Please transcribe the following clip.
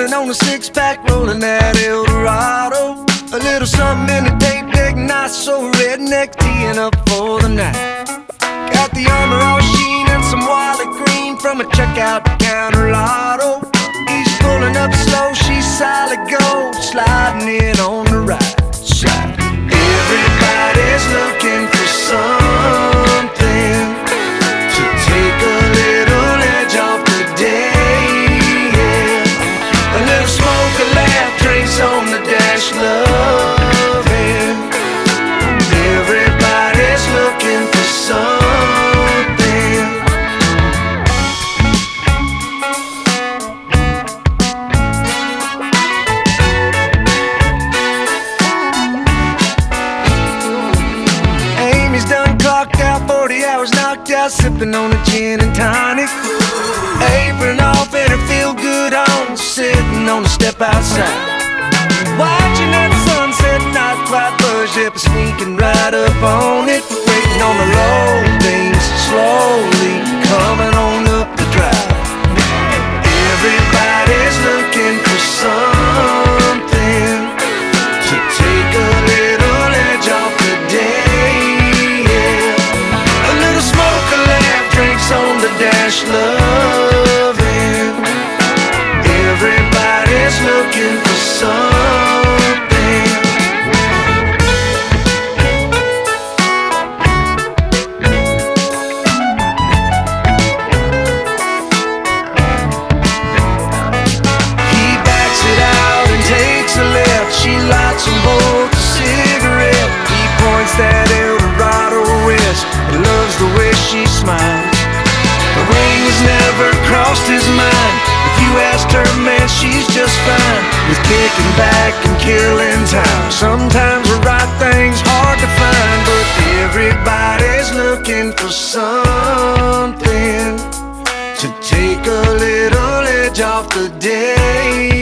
sipping on a six-pack, rolling that Eldorado. A little something in the tape deck, not so redneck, teeing up for the night. Got the Armor All Sheen and some Wallet Green from a checkout counter lotto. He's pulling up slow, she's solid gold, sliding in on the right side. Everybody's looking for something to take a little edge off the day, yeah. A little smoke, a laugh, drinks on the dash, loving. Everybody's looking for something. Amy's done clocked out, 40 hours knocked out, sipping on a gin and tonic. Apron off and her feel-good on, sitting on the step outside, watching that sunset, not quite buzzed yet, but sneaking right up on it. Waiting on the low things, slowly coming on up the drive. Everybody's looking for something to take a little edge off the day, yeah. A little smoke, a laugh, drinks on the dash, loving. Everybody's looking for something. She lights them both a cigarette. He points that Eldorado west and loves the way she smiles. The ring has never crossed his mind. If you asked her, man, she's just fine with kicking back and killing time. Sometimes the right thing's hard to find, but everybody's looking for something to take a little edge off the day.